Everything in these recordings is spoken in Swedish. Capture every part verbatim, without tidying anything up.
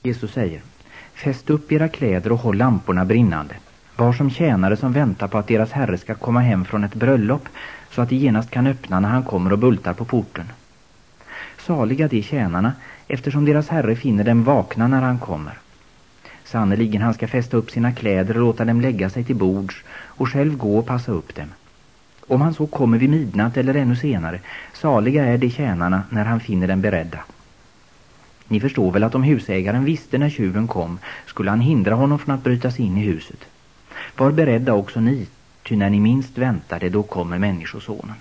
Jesus säger: fäst upp era kläder och håll lamporna brinnande. Var som tjänare som väntar på att deras herre ska komma hem från ett bröllop, så att de genast kan öppna när han kommer och bultar på porten. Saliga de tjänarna, eftersom deras herre finner dem vakna när han kommer. Sannoliken han ska fästa upp sina kläder och låta dem lägga sig till bords och själv gå och passa upp dem. Om han så kommer vid midnatt eller ännu senare, saliga är de tjänarna när han finner dem beredda. Ni förstår väl att om husägaren visste när tjuven kom, skulle han hindra honom från att bryta sig in i huset. Var beredda också ni, ty när ni minst väntar det, då kommer människosonen.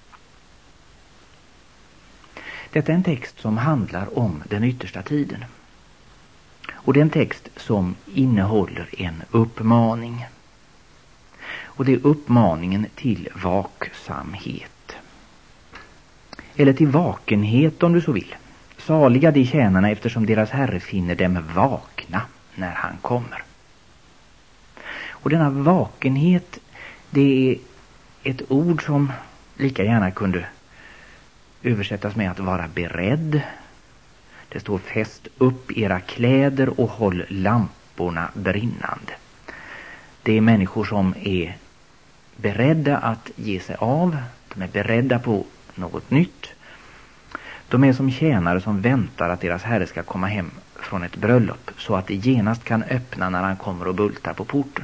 Detta är en text som handlar om den yttersta tiden. Och det är en text som innehåller en uppmaning. Och det är uppmaningen till vaksamhet. Eller till vakenhet om du så vill. Saliga de tjänarna eftersom deras herre finner dem vakna när han kommer. Och denna vakenhet, det är ett ord som lika gärna kunde översättas med att vara beredd. Det står: fäst upp era kläder och håll lamporna brinnande. Det är människor som är beredda att ge sig av. De är beredda på något nytt. De är som tjänare som väntar att deras herre ska komma hem från ett bröllop, så att de genast kan öppna när han kommer och bultar på porten.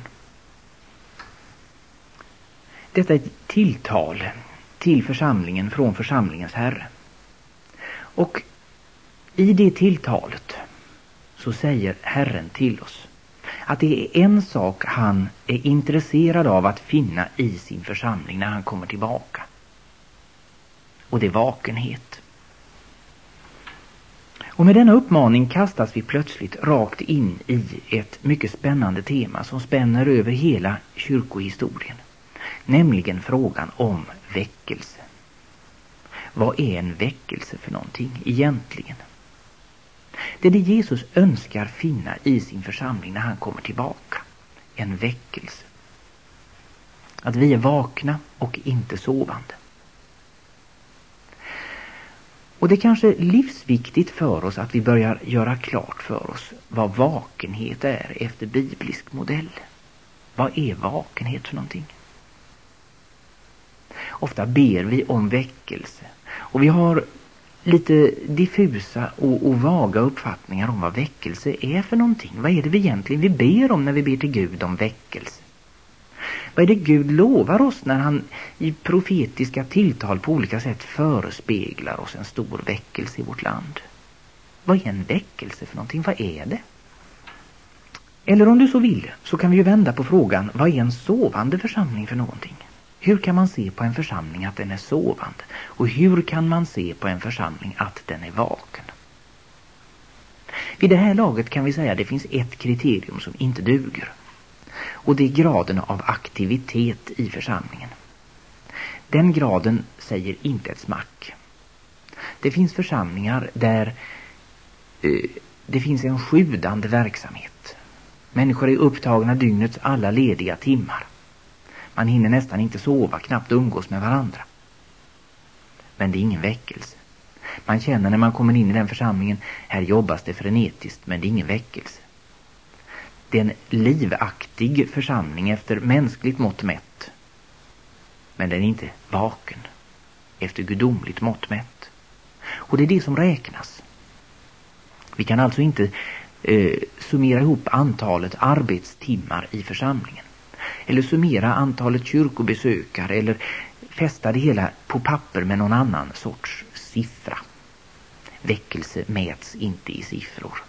Detta är ett tilltal till församlingen från församlingens herre. Och i det tilltalet så säger Herren till oss att det är en sak han är intresserad av att finna i sin församling när han kommer tillbaka. Och det är vakenhet. Och med denna uppmaning kastas vi plötsligt rakt in i ett mycket spännande tema som spänner över hela kyrkohistorien. Nämligen frågan om väckelse. Vad är en väckelse för någonting egentligen? Det är det Jesus önskar finna i sin församling när han kommer tillbaka. En väckelse. Att vi är vakna och inte sovande. Och det är kanske livsviktigt för oss att vi börjar göra klart för oss vad vakenhet är efter biblisk modell. Vad är vakenhet för någonting? Ofta ber vi om väckelse. Och vi har lite diffusa och, och vaga uppfattningar om vad väckelse är för någonting. Vad är det vi egentligen vi ber om när vi ber till Gud om väckelse? Vad är det Gud lovar oss när han i profetiska tilltal på olika sätt förespeglar oss en stor väckelse i vårt land? Vad är en väckelse för någonting? Vad är det? Eller om du så vill så kan vi ju vända på frågan: vad är en sovande församling för någonting? Hur kan man se på en församling att den är sovande? Och hur kan man se på en församling att den är vaken? Vid det här laget kan vi säga att det finns ett kriterium som inte duger. Och det är graden av aktivitet i församlingen. Den graden säger inte ett smack. Det finns församlingar där eh, det finns en sjudande verksamhet. Människor är upptagna dygnets alla lediga timmar. Man hinner nästan inte sova, knappt umgås med varandra. Men det är ingen väckelse. Man känner när man kommer in i den församlingen, här jobbas det frenetiskt, men det är ingen väckelse. Det är en livaktig församling efter mänskligt mått mätt. Men den är inte vaken efter gudomligt mått mätt. Och det är det som räknas. Vi kan alltså inte eh, summera ihop antalet arbetstimmar i församlingen. Eller summera antalet kyrkobesökare eller fästa det hela på papper med någon annan sorts siffra. Väckelse mäts inte i siffror.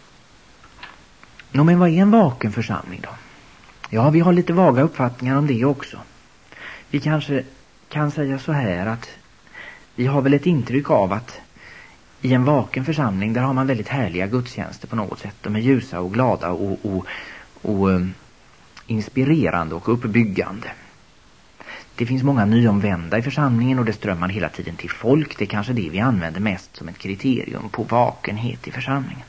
Nå, men vad är en vaken församling då? Ja, vi har lite vaga uppfattningar om det också. Vi kanske kan säga så här att vi har väl ett intryck av att i en vaken församling där har man väldigt härliga gudstjänster på något sätt. De är ljusa och glada och, och, och um, inspirerande och uppbyggande. Det finns många nyomvända i församlingen och det strömmar hela tiden till folk. Det är kanske det vi använder mest som ett kriterium på vakenhet i församlingen.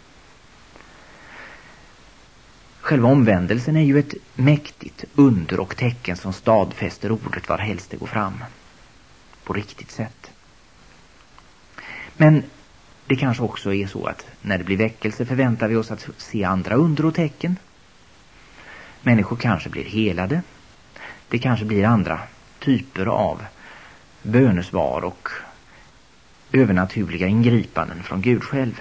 Själva omvändelsen är ju ett mäktigt under och tecken som stadfäster ordet var helst det går fram. På riktigt sätt. Men Det kanske också är så att när det blir väckelse förväntar vi oss att se andra under och tecken. Människor kanske blir helade. Det kanske blir andra typer av bönesvar och övernaturliga ingripanden från Gud själv.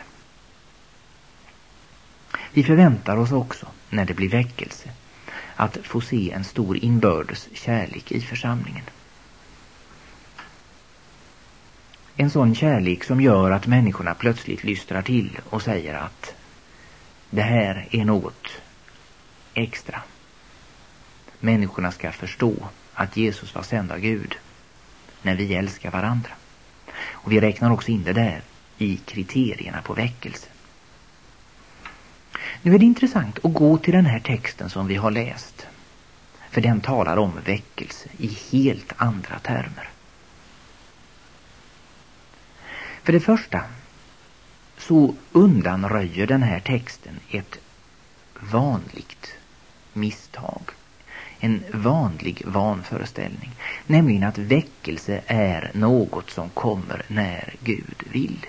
Vi förväntar oss också, när det blir väckelse, att få se en stor inbördes kärlek i församlingen. En sån kärlek som gör att människorna plötsligt lystrar till och säger att det här är något extra. Människorna ska förstå att Jesus var sänd av Gud när vi älskar varandra. Och vi räknar också in det där i kriterierna på väckelse. Nu är det intressant att gå till den här texten som vi har läst. För den talar om väckelse i helt andra termer. För det första så undanröjer den här texten ett vanligt misstag. En vanlig vanföreställning. Nämligen att väckelse är något som kommer när Gud vill.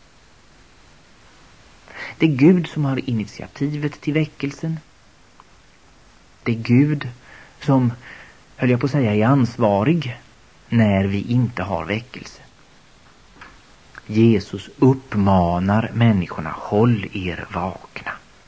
Det är Gud som har initiativet till väckelsen. Det är Gud som, höll jag på att säga, är ansvarig när vi inte har väckelse. Jesus uppmanar människorna: håll er vakna.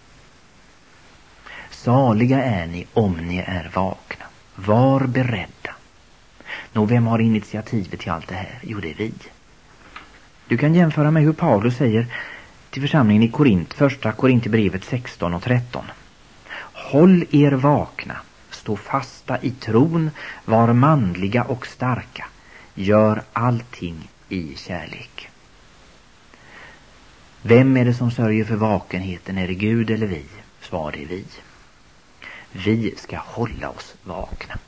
Saliga är ni om ni är vakna. Var beredda. Nå, vem har initiativet till allt det här? Jo, det är vi. Du kan jämföra med hur Paulus säger till församlingen i Korint, första Korinthierbrevet sexton och tretton. Håll er vakna, stå fasta i tron, var manliga och starka. Gör allting i kärlek. Vem är det som sörjer för vakenheten? Är det Gud eller vi? Svar är vi. Vi ska hålla oss vakna.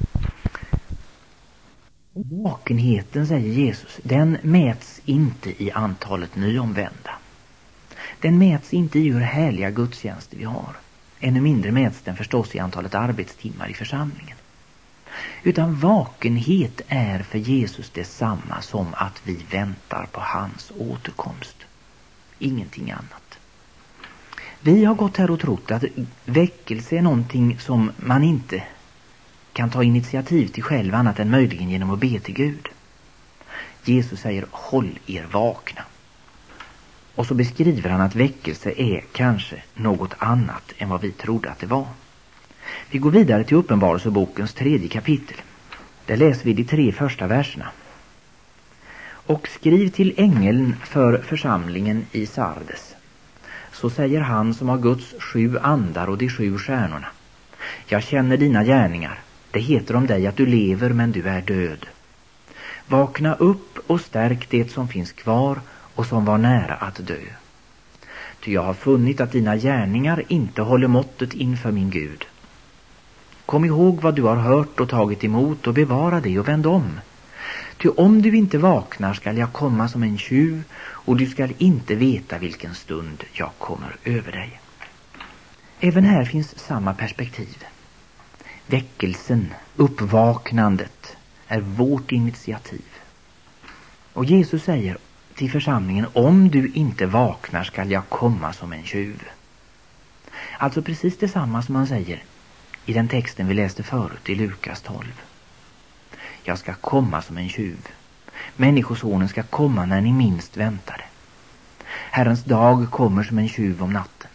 Vakenheten, säger Jesus, den mäts inte i antalet nyomvända. Den mäts inte i hur härliga gudstjänster vi har. Ännu mindre mäts den förstås i antalet arbetstimmar i församlingen. Utan vakenhet är för Jesus detsamma som att vi väntar på hans återkomst. Ingenting annat. Vi har gått här och trott att väckelse är någonting som man inte kan ta initiativ till själv annat än möjligen genom att be till Gud. Jesus säger: håll er vakna. Och så beskriver han att väckelse är kanske något annat än vad vi trodde att det var. Vi går vidare till Uppenbarelsebokens tredje kapitel. Där läser vi de tre första verserna. Och skriv till ängeln för församlingen i Sardes. Så säger han som har Guds sju andar och de sju stjärnorna: jag känner dina gärningar. Det heter om dig att du lever, men du är död. Vakna upp och stärk det som finns kvar och som var nära att dö. Ty jag har funnit att dina gärningar inte håller måttet inför min Gud. Kom ihåg vad du har hört och tagit emot och bevara det och vänd om. Ty om du inte vaknar skall jag komma som en tjuv och du skall inte veta vilken stund jag kommer över dig. Även här finns samma perspektiv. Väckelsen, uppvaknandet, är vårt initiativ. Och Jesus säger till församlingen: om du inte vaknar skall jag komma som en tjuv. Alltså precis detsamma som han säger i den texten vi läste förut i Lukas tolv. Jag ska komma som en tjuv. Människosonen ska komma när ni minst väntar det. Herrens dag kommer som en tjuv om natten.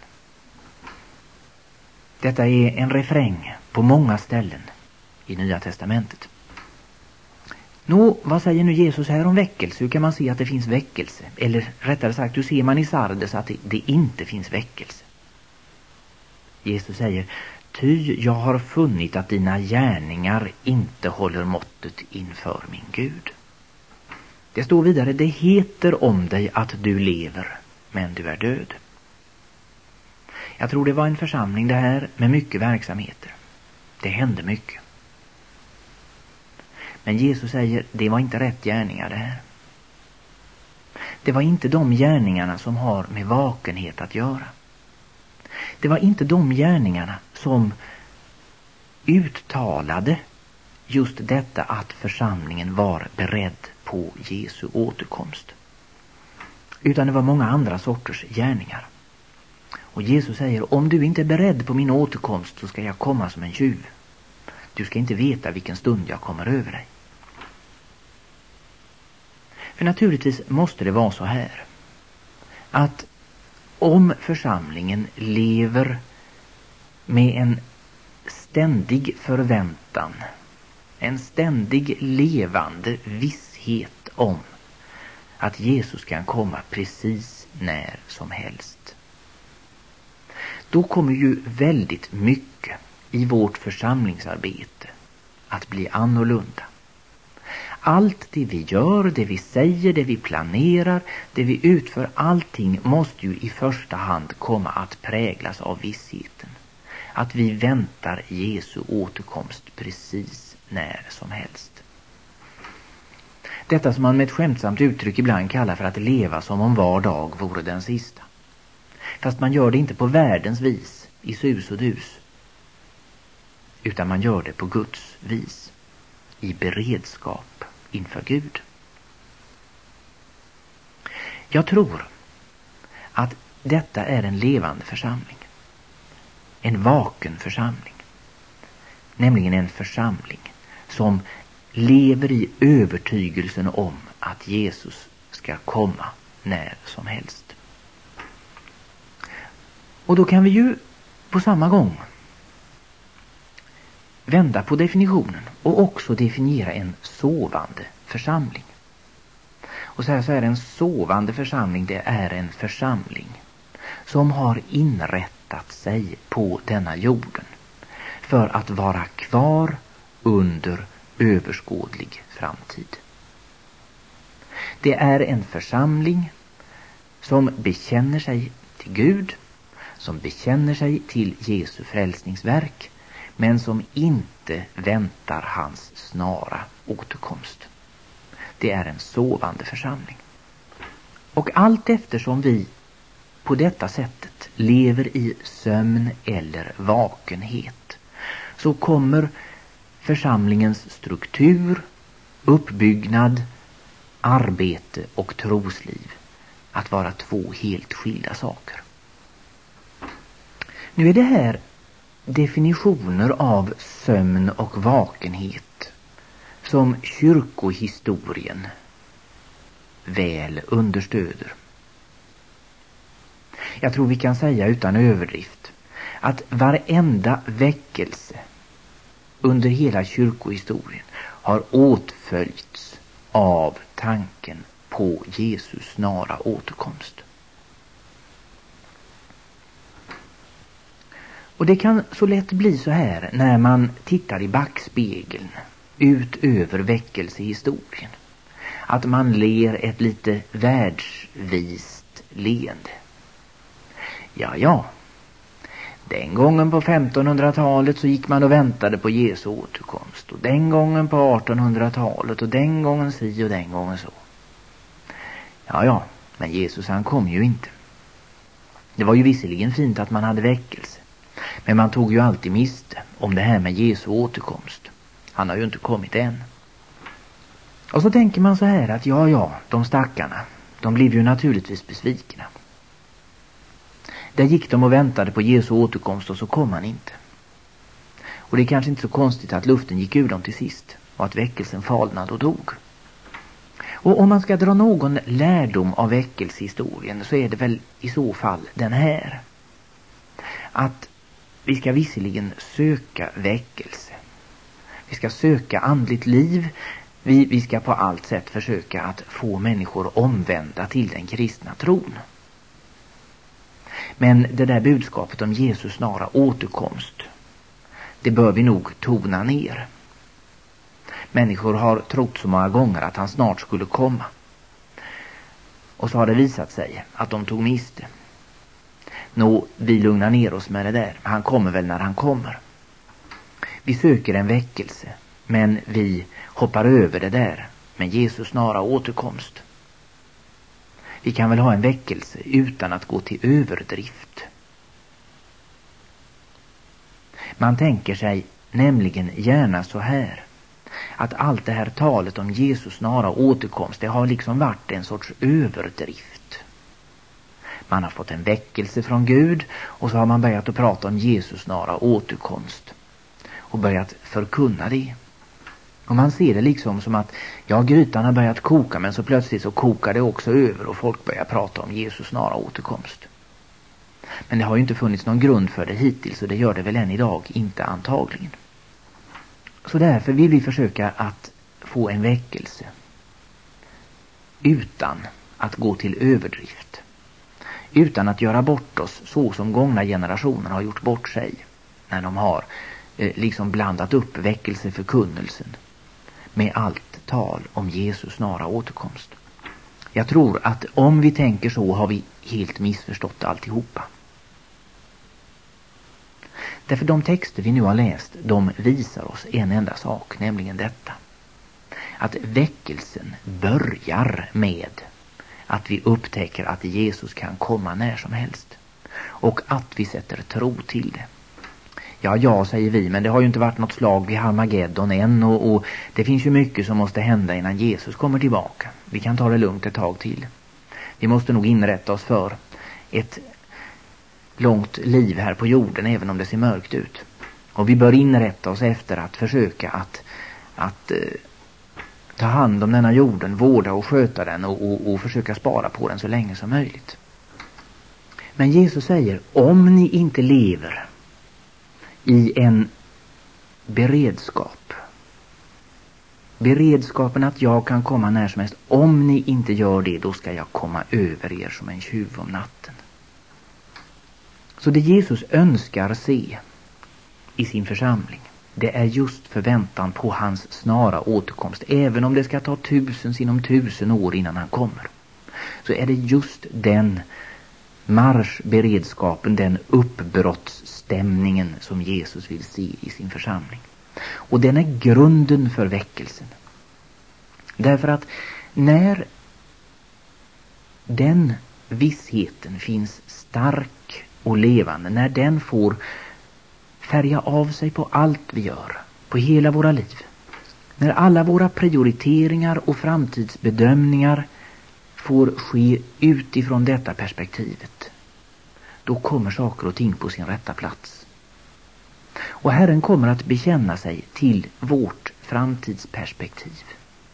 Detta är en refräng på många ställen i Nya testamentet. Nå, vad säger nu Jesus här om väckelse? Hur kan man se att det finns väckelse? Eller rättare sagt, hur ser man i Sardes att det, det inte finns väckelse? Jesus säger: ty jag har funnit att dina gärningar inte håller måttet inför min Gud. Det står vidare: det heter om dig att du lever, men du är död. Jag tror det var en församling det här med mycket verksamheter. Det hände mycket. Men Jesus säger: det var inte rätt gärningar det här. Det var inte de gärningarna som har med vakenhet att göra. Det var inte de gärningarna som uttalade just detta att församlingen var beredd på Jesu återkomst. utan det var många andra sorters gärningar. Och Jesus säger, om du inte är beredd på min återkomst så ska jag komma som en tjuv. Du ska inte veta vilken stund jag kommer över dig. För naturligtvis måste det vara så här, att om församlingen lever med en ständig förväntan, en ständig levande visshet om att Jesus kan komma precis när som helst, då kommer ju väldigt mycket i vårt församlingsarbete att bli annorlunda. Allt det vi gör, det vi säger, det vi planerar, det vi utför, allting måste ju i första hand komma att präglas av vissheten. Att vi väntar Jesu återkomst precis när som helst. Detta som man med ett skämtsamt uttryck ibland kallar för att leva som om var dag vore den sista. Fast man gör det inte på världens vis, i sus och dus. Utan man gör det på Guds vis, i beredskap inför Gud. Jag tror att detta är en levande församling. En vaken församling. Nämligen en församling som lever i övertygelsen om att Jesus ska komma när som helst. Och då kan vi ju på samma gång vända på definitionen och också definiera en sovande församling. Och så här så är en sovande församling, det är en församling som har inrättat sig på denna jorden för att vara kvar under överskådlig framtid. Det är en församling som bekänner sig till Gud, som bekänner sig till Jesu frälsningsverk, men som inte väntar hans snara återkomst. Det är en sovande församling. Och allt eftersom vi på detta sättet lever i sömn eller vakenhet, så kommer församlingens struktur, uppbyggnad, arbete och trosliv att vara två helt skilda saker. Nu är det här definitioner av sömn och vakenhet som kyrkohistorien väl understöder. Jag tror vi kan säga utan överdrift att varenda väckelse under hela kyrkohistorien har åtföljts av tanken på Jesus snara återkomst. Och det kan så lätt bli så här när man tittar i backspegeln ut över väckelsehistorien, att man ler ett lite världsvist leende. Ja, ja. Den gången på femtonhundratalet så gick man och väntade på Jesu återkomst. Och den gången på artonhundratalet och den gången si och den gången så. Ja, ja. Men Jesus han kom ju inte. Det var ju visserligen fint att man hade väckelse. Men man tog ju alltid miste om det här med Jesu återkomst. Han har ju inte kommit än. Och så tänker man så här att ja, ja, de stackarna, de blev ju naturligtvis besvikna. Där gick de och väntade på Jesu återkomst och så kom han inte. Och det är kanske inte så konstigt att luften gick ur dem till sist och att väckelsen falnade och dog. Och om man ska dra någon lärdom av väckelsehistorien så är det väl i så fall den här. Att vi ska visserligen söka väckelse. Vi ska söka andligt liv. Vi, vi ska på allt sätt försöka att få människor omvända till den kristna tron. Men det där budskapet om Jesus snara återkomst, det bör vi nog tona ner. Människor har trott så många gånger att han snart skulle komma. Och så har det visat sig att de tog miste. Nå, vi lugnar ner oss med det där. Han kommer väl när han kommer. Vi söker en väckelse, men vi hoppar över det där med Jesus snara återkomst. Vi kan väl ha en väckelse utan att gå till överdrift. Man tänker sig nämligen gärna så här, att allt det här talet om Jesus snara återkomst, det har liksom varit en sorts överdrift. Man har fått en väckelse från Gud och så har man börjat att prata om Jesus snara återkomst och börjat förkunna det. Och man ser det liksom som att ja, grytan har börjat koka, men så plötsligt så kokar det också över och folk börjar prata om Jesus snara återkomst. Men det har ju inte funnits någon grund för det hittills, och det gör det väl än idag inte antagligen. Så därför vill vi försöka att få en väckelse utan att gå till överdrift. Utan att göra bort oss så som gångna generationer har gjort bort sig. När de har eh, liksom blandat upp väckelseförkunnelsen med allt tal om Jesus snara återkomst. Jag tror att om vi tänker så har vi helt missförstått alltihopa. Därför de texter vi nu har läst, de visar oss en enda sak, nämligen detta. Att väckelsen börjar med att vi upptäcker att Jesus kan komma när som helst. Och att vi sätter tro till det. Ja, ja, säger vi, men det har ju inte varit något slag vid Harmageddon än och, och det finns ju mycket som måste hända innan Jesus kommer tillbaka. Vi kan ta det lugnt ett tag till. Vi måste nog inrätta oss för ett långt liv här på jorden, även om det ser mörkt ut. Och vi bör inrätta oss efter att försöka att, att eh, ta hand om denna jorden, vårda och sköta den och, och, och försöka spara på den så länge som möjligt. Men Jesus säger, om ni inte lever i en beredskap, beredskapen att jag kan komma när som helst, om ni inte gör det, då ska jag komma över er som en tjuv om natten. Så det Jesus önskar se i sin församling, det är just förväntan på hans snara återkomst. Även om det ska ta tusen sinom tusen år innan han kommer, så är det just den marschberedskapen, den uppbrottsstämningen som Jesus vill se i sin församling. Och den är grunden för väckelsen. Därför att när den vissheten finns stark och levande, när den får färga av sig på allt vi gör, på hela våra liv, när alla våra prioriteringar och framtidsbedömningar får ske utifrån detta perspektivet, då kommer saker och ting på sin rätta plats. Och Herren kommer att bekänna sig till vårt framtidsperspektiv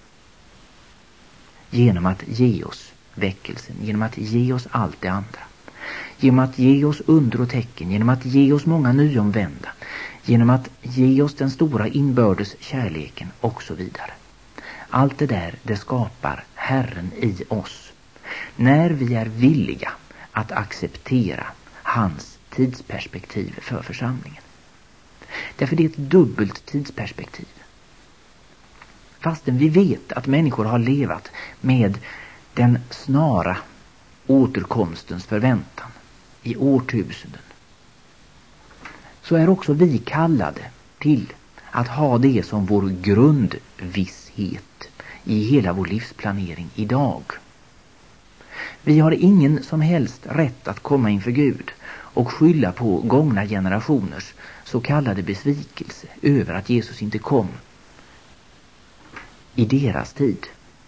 genom att ge oss väckelsen, genom att ge oss allt det andra, genom att ge oss under och tecken, genom att ge oss många nyomvända, genom att ge oss den stora inbördes kärleken och så vidare. Allt det där, det skapar Herren i oss när vi är villiga att acceptera hans tidsperspektiv för församlingen. Därför det är ett dubbelt tidsperspektiv. Fastän vi vet att människor har levat med den snara återkomstens förväntan i årtusenden, så är också vi kallade till att ha det som vår grundvisshet i hela vår livsplanering idag. Vi har ingen som helst rätt att komma inför Gud och skylla på gångna generationers så kallade besvikelse över att Jesus inte kom i deras tid.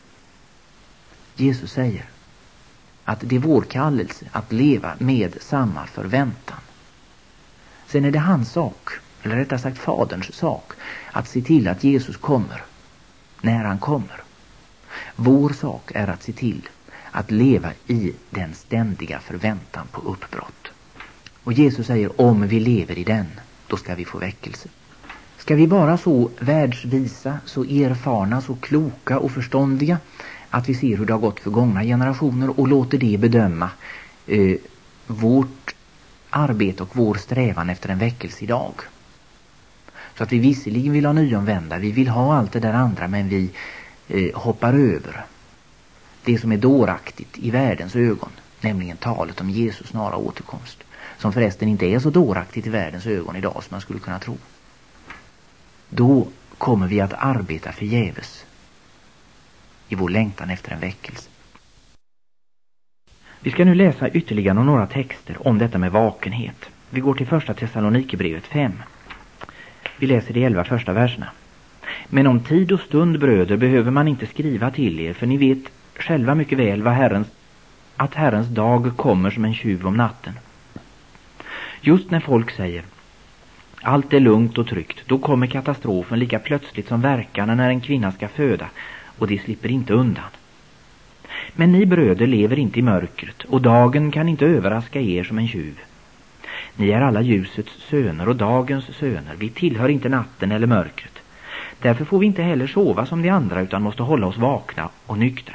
Jesus säger att det är vår kallelse att leva med samma förväntan. Sen är det hans sak, eller rättare sagt faderns sak, att se till att Jesus kommer när han kommer. Vår sak är att se till att leva i den ständiga förväntan på uppbrott. Och Jesus säger, om vi lever i den, då ska vi få väckelse. Ska vi vara så världsvisa, så erfarna, så kloka och förståndiga att vi ser hur det har gått för gångna generationer och låter det bedöma eh, vårt arbete och vår strävan efter en väckelse idag. Så att vi visserligen vill ha nyomvända, vi vill ha allt det där andra, men vi eh, hoppar över det som är dåraktigt i världens ögon, nämligen talet om Jesus snara återkomst, som förresten inte är så dåraktigt i världens ögon idag som man skulle kunna tro. Då kommer vi att arbeta förgäves i vår längtan efter en väckelse. Vi ska nu läsa ytterligare några texter om detta med vakenhet. Vi går till första Thessalonikerbrevet fem. Vi läser de elva första verserna. Men om tid och stund, bröder, behöver man inte skriva till er, för ni vet själva mycket väl vad Herrens att Herrens dag kommer som en tjuv om natten. Just när folk säger allt är lugnt och tryggt, då kommer katastrofen lika plötsligt som verkarna när en kvinna ska föda, och de slipper inte undan. Men ni bröder lever inte i mörkret, och dagen kan inte överraska er som en tjuv. Ni är alla ljusets söner och dagens söner. Vi tillhör inte natten eller mörkret. Därför får vi inte heller sova som de andra, utan måste hålla oss vakna och nyktra.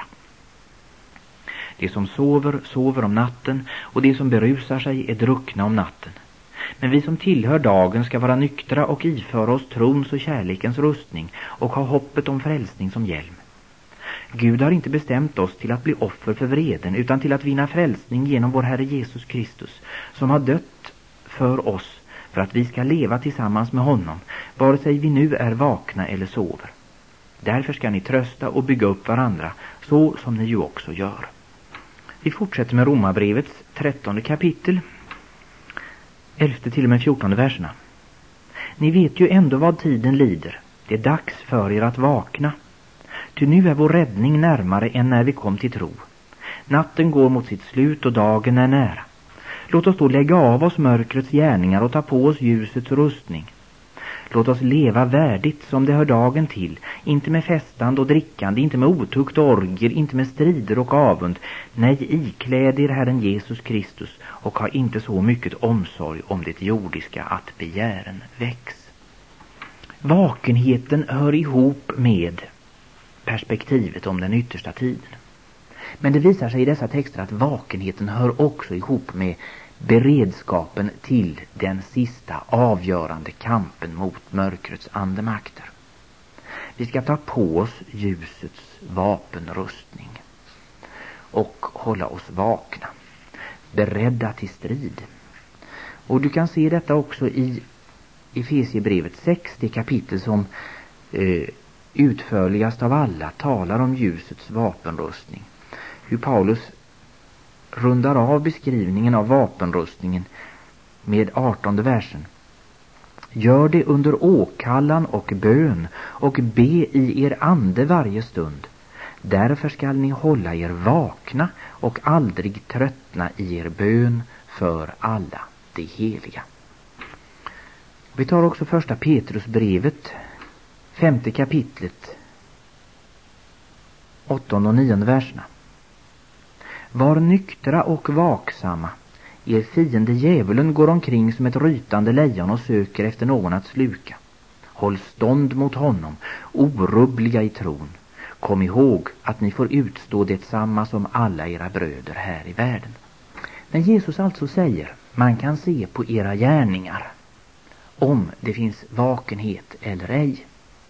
De som sover, sover om natten, och de som berusar sig är druckna om natten. Men vi som tillhör dagen ska vara nyktra och iföra oss trons och kärlekens rustning och ha hoppet om frälsning som hjälm. Gud har inte bestämt oss till att bli offer för vreden, utan till att vinna frälsning genom vår Herre Jesus Kristus, som har dött för oss för att vi ska leva tillsammans med honom, vare sig vi nu är vakna eller sover. Därför ska ni trösta och bygga upp varandra, så som ni ju också gör. Vi fortsätter med Romarbrevets trettonde kapitel, elfte till och med fjortonde verserna. Ni vet ju ändå vad tiden lider. Det är dags för er att vakna. Ty nu är vår räddning närmare än när vi kom till tro. Natten går mot sitt slut och dagen är nära. Låt oss då lägga av oss mörkrets gärningar och ta på oss ljusets rustning. Låt oss leva värdigt som det hör dagen till, inte med festande och drickande, inte med otukt och orgier, inte med strider och avund. Nej, ikläd er Herren Jesus Kristus och ha inte så mycket omsorg om det jordiska att begären väcks. Vakenheten hör ihop med perspektivet om den yttersta tiden. Men det visar sig i dessa texter att vakenheten hör också ihop med beredskapen till den sista avgörande kampen mot mörkrets andemakter. Vi ska ta på oss ljusets vapenrustning och hålla oss vakna, beredda till strid. Och du kan se detta också i Efesierbrevets sextio kapitel, som eh, utförligast av alla talar om ljusets vapenrustning. Hur Paulus rundar av beskrivningen av vapenrustningen med artonde versen. Gör det under åkallan och bön och be i er ande varje stund. Därför skall ni hålla er vakna och aldrig tröttna i er bön för alla de heliga. Vi tar också första Petrusbrevet, femte kapitlet, åttonde och nionde verserna. Var nyktra och vaksamma. Er fiende djävulen går omkring som ett rytande lejon och söker efter någon att sluka. Håll stånd mot honom, orubbliga i tron. Kom ihåg att ni får utstå detsamma som alla era bröder här i världen. När Jesus alltså säger, man kan se på era gärningar om det finns vakenhet eller ej,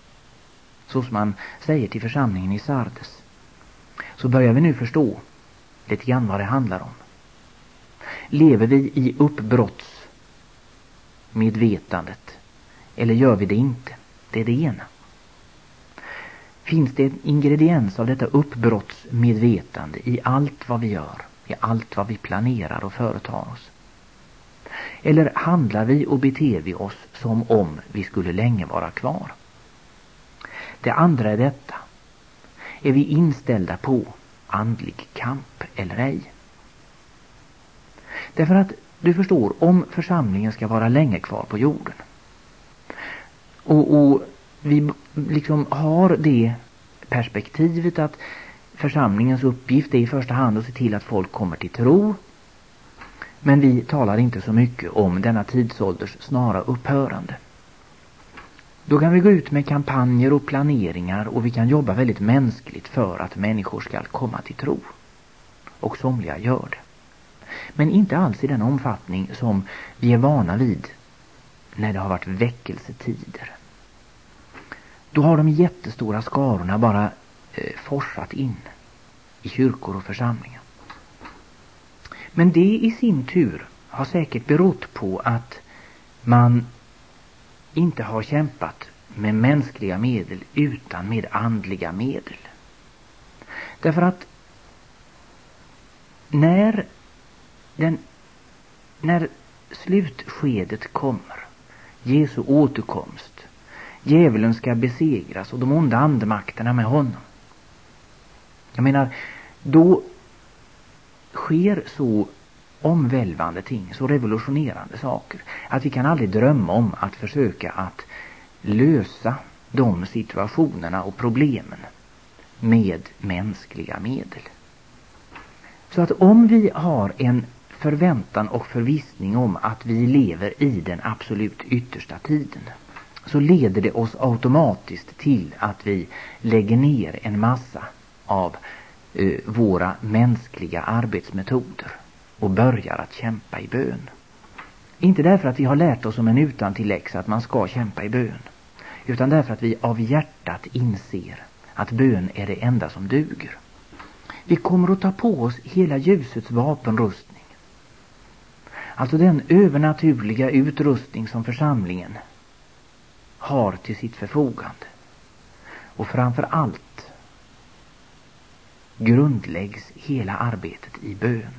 så som man säger till församlingen i Sardes, så börjar vi nu förstå lite grann vad det handlar om. Lever vi i uppbrottsmedvetandet eller gör vi det inte? Det är det ena. Finns det en ingrediens av detta uppbrottsmedvetande i allt vad vi gör, i allt vad vi planerar och företar oss? Eller handlar vi och beter vi oss som om vi skulle länge vara kvar? Det andra är detta. Är vi inställda på andlig kamp eller ej? Därför att du förstår, om församlingen ska vara länge kvar på jorden och, och vi liksom har det perspektivet att församlingens uppgift är i första hand att se till att folk kommer till tro, men vi talar inte så mycket om denna tidsålders snara upphörande. Då kan vi gå ut med kampanjer och planeringar och vi kan jobba väldigt mänskligt för att människor ska komma till tro. Och somliga gör det. Men inte alls i den omfattning som vi är vana vid när det har varit väckelsetider. Då har de jättestora skarorna bara eh, forsat in i kyrkor och församlingar. Men det i sin tur har säkert berott på att man inte har kämpat med mänskliga medel utan med andliga medel. Därför att när den när slutskedet kommer, Jesu återkomst, djävulen ska besegras och de onda andemakterna med honom. Jag menar, då sker så omvälvande ting, så revolutionerande saker, att vi kan aldrig drömma om att försöka att lösa de situationerna och problemen med mänskliga medel. Så att om vi har en förväntan och förvissning om att vi lever i den absolut yttersta tiden, så leder det oss automatiskt till att vi lägger ner en massa av uh, våra mänskliga arbetsmetoder och börjar att kämpa i bön. Inte därför att vi har lärt oss om en utantilläxa att man ska kämpa i bön, utan därför att vi av hjärtat inser att bön är det enda som duger. Vi kommer att ta på oss hela ljusets vapenrustning. Alltså den övernaturliga utrustning som församlingen har till sitt förfogande. Och framför allt grundläggs hela arbetet i bön.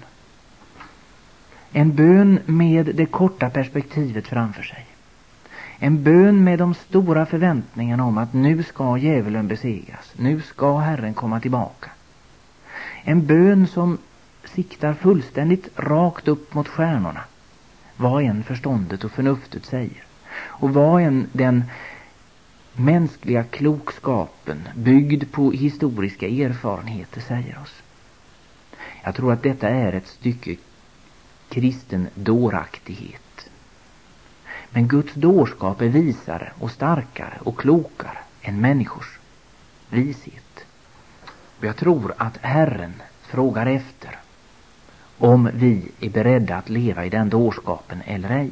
En bön med det korta perspektivet framför sig. En bön med de stora förväntningarna om att nu ska djävulen besegras. Nu ska Herren komma tillbaka. En bön som siktar fullständigt rakt upp mot stjärnorna. Vad än förståndet och förnuftet säger. Och vad än den mänskliga klokskapen byggd på historiska erfarenheter säger oss. Jag tror att detta är ett stycke kristen dåraktighet. Men Guds dårskap är visare och starkare och klokare än människors vishet. Och jag tror att Herren frågar efter om vi är beredda att leva i den dårskapen eller ej.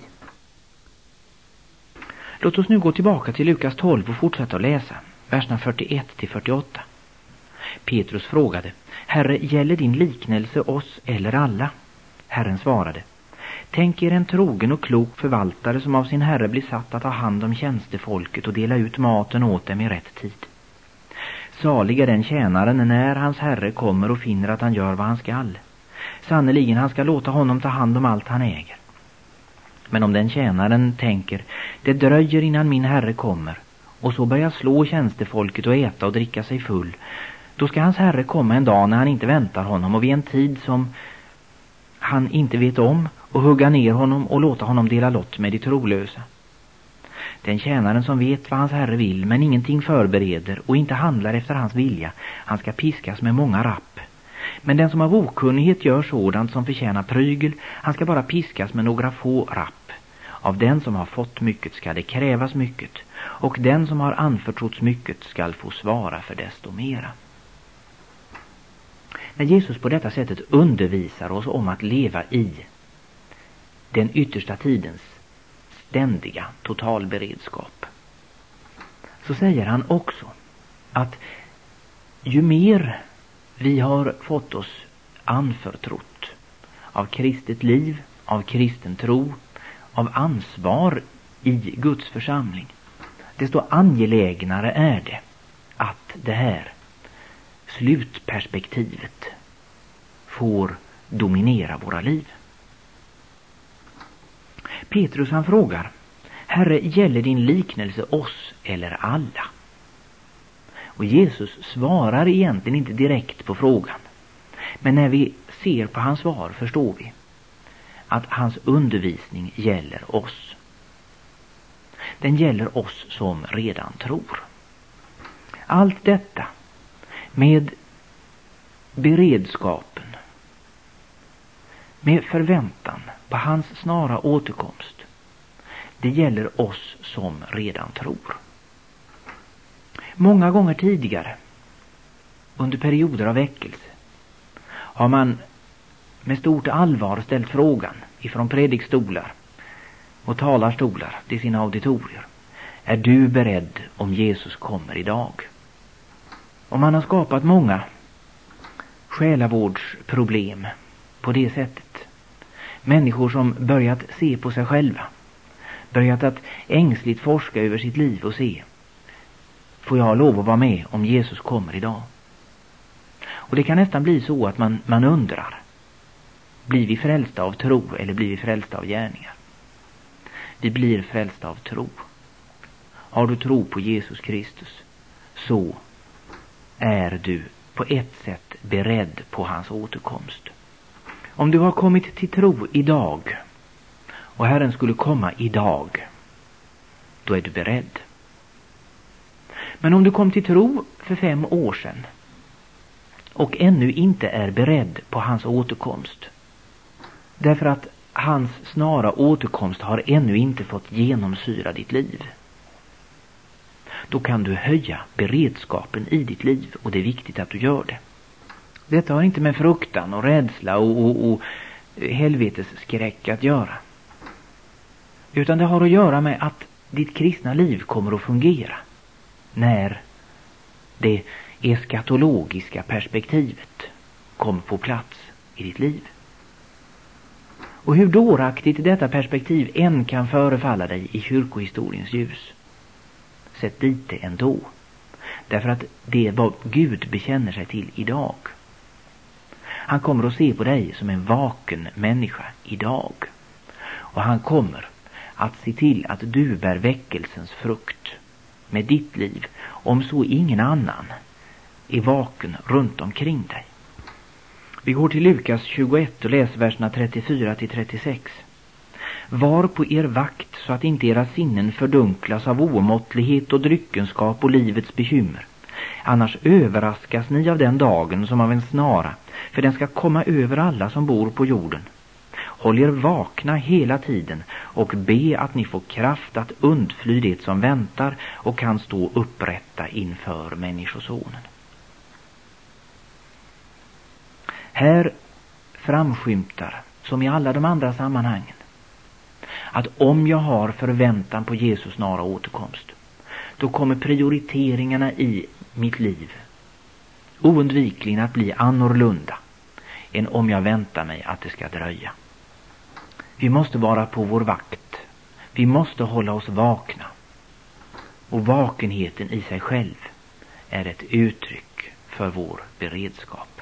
Låt oss nu gå tillbaka till Lukas tolv och fortsätta att läsa, verserna fyrtioett till fyrtioåtta. Petrus frågade: Herre, gäller din liknelse oss eller alla? Herren svarade: Tänk er en trogen och klok förvaltare som av sin herre blir satt att ta hand om tjänstefolket och dela ut maten åt dem i rätt tid. Salig är den tjänaren när hans herre kommer och finner att han gör vad han skall. Sannoliken han ska låta honom ta hand om allt han äger. Men om den tjänaren tänker, det dröjer innan min herre kommer, och så börjar slå tjänstefolket och äta och dricka sig full, då ska hans herre komma en dag när han inte väntar honom och vid en tid som han inte vet om, och hugga ner honom och låta honom dela lott med de trolösa. Den tjänaren som vet vad hans herre vill men ingenting förbereder och inte handlar efter hans vilja, han ska piskas med många rapp. Men den som av okunnighet gör sådant som förtjänar prygel, han ska bara piskas med några få rapp. Av den som har fått mycket ska det krävas mycket, och den som har anförtrotts mycket ska få svara för desto mera. När Jesus på detta sättet undervisar oss om att leva i den yttersta tidens ständiga totalberedskap, så säger han också att ju mer vi har fått oss anförtrott av kristet liv, av kristen tro, av ansvar i Guds församling, desto angelägnare är det att det här slutperspektivet får dominera våra liv. Petrus han frågar: Herre, gäller din liknelse oss eller alla? Och Jesus svarar egentligen inte direkt på frågan. Men när vi ser på hans svar förstår vi att hans undervisning gäller oss. Den gäller oss som redan tror. Allt detta med beredskapen, med förväntan på hans snara återkomst, det gäller oss som redan tror. Många gånger tidigare, under perioder av väckelse, har man med stort allvar ställt frågan ifrån predikstolar och talarstolar till sina auditorier: är du beredd om Jesus kommer idag? Och man har skapat många själavårdsproblem på det sättet. Människor som börjat se på sig själva, börjat att ängsligt forska över sitt liv och se: får jag lov att vara med om Jesus kommer idag? Och det kan nästan bli så att man, man undrar: blir vi frälsta av tro eller blir vi frälsta av gärningar? Vi blir frälsta av tro. Har du tro på Jesus Kristus, så är du på ett sätt beredd på hans återkomst. Om du har kommit till tro idag och Herren skulle komma idag, då är du beredd. Men om du kom till tro för fem år sedan och ännu inte är beredd på hans återkomst, därför att hans snara återkomst har ännu inte fått genomsyra ditt liv, då kan du höja beredskapen i ditt liv, och det är viktigt att du gör det. Detta har inte med fruktan och rädsla och, och, och helvetesskräck att göra, utan det har att göra med att ditt kristna liv kommer att fungera när det eskatologiska perspektivet kommer på plats i ditt liv. Och hur dåraktigt detta perspektiv än kan förefalla dig i kyrkohistoriens ljus, sätt dit det ändå. Därför att det är vad Gud bekänner sig till idag. Han kommer att se på dig som en vaken människa idag. Och han kommer att se till att du bär väckelsens frukt med ditt liv, om så ingen annan är vaken runt omkring dig. Vi går till Lukas tjugoett och läser verserna trettiofyra till trettiosex. Var på er vakt så att inte era sinnen fördunklas av omåttlighet och dryckenskap och livets bekymmer. Annars överraskas ni av den dagen som av en snara, för den ska komma över alla som bor på jorden. Håll er vakna hela tiden och be att ni får kraft att undfly det som väntar och kan stå upprätta inför människosonen. Här framskymtar, som i alla de andra sammanhangen, att om jag har förväntan på Jesus snara återkomst, då kommer prioriteringarna i mitt liv oundvikligen att bli annorlunda än om jag väntar mig att det ska dröja. Vi måste vara på vår vakt. Vi måste hålla oss vakna. Och vakenheten i sig själv är ett uttryck för vår beredskap.